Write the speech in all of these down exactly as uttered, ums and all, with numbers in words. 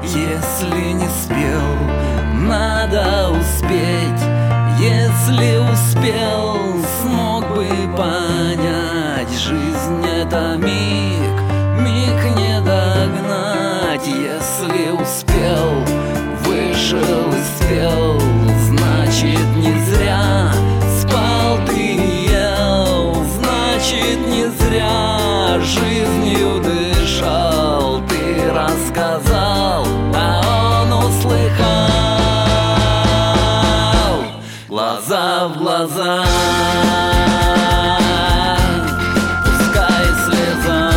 Если не спел, надо успеть. Если успел, смог бы понять. Жизнь — это миг, миг не догнать. Если успел, вышел и спел, значит не зря спал ты и ел. Значит не зря жизнью дышал. Ты рассказал, а он услыхал. Глаза в глаза, пускай слеза,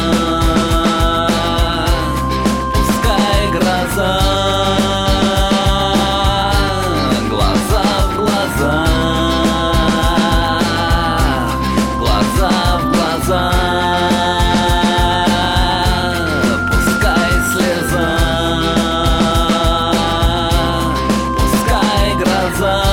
пускай гроза. Глаза в глаза, глаза в глаза, пускай слеза, пускай гроза.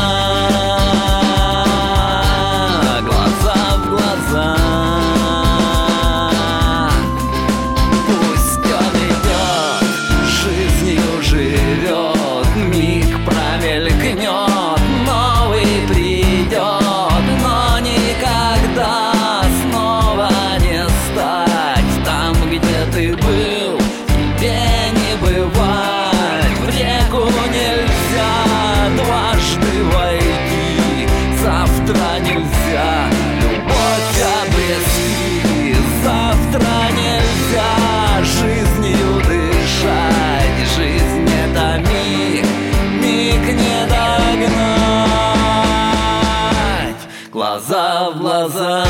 Новый придет, но никогда снова не стать там, где ты был, тебе не бывать. В реку нельзя дважды войти, завтра нельзя любовь обрести, завтра нельзя жизнью дышать. Жизнь — это миг, миг не догнать. Глаза в глаза,